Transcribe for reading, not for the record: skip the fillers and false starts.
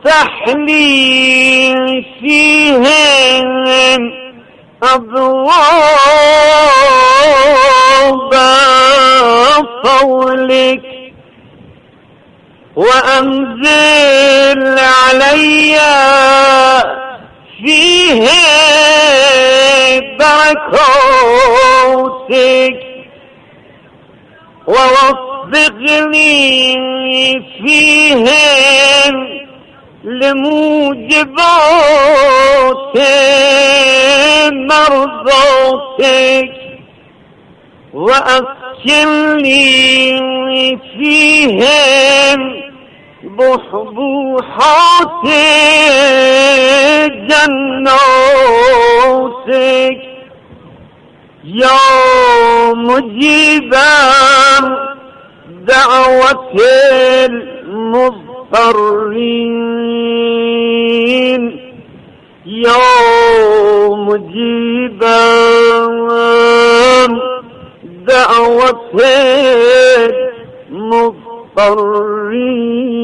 وافتح لي فيهم أبواب فضلك وأنزل علي فيه بركاتك ووفقني فيهم لموجبات مرضاتك وأسكنني فيهم بحبوحات جناتك يا مجيبا دعوة المضطرين يا مجيبا دعوة المضطرين